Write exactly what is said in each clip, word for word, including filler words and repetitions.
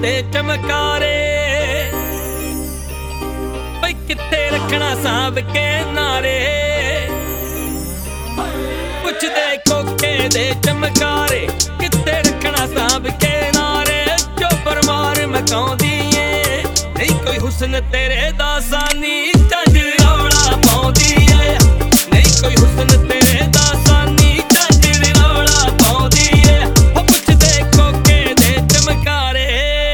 दे चमकारे। भाई कित्थे रखना सांभ के नारे, पुछदे कोके दे चमकारे, कित्थे रखना सांभ के नारे। जो परमार मकाउंदी ए नहीं कोई हुस्न तेरे दा सानी, झंझ रौला पाउंदी ए नहीं कोई हुस्न तेरे दा सानी, झंझ रौला पाउंदी ए। ओ पुछदे कोके दे चमकारे।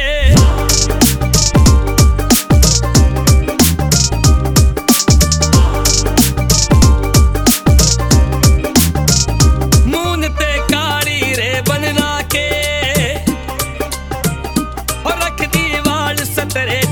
मून ते काली रे बनना के और रखदी वाल सतरे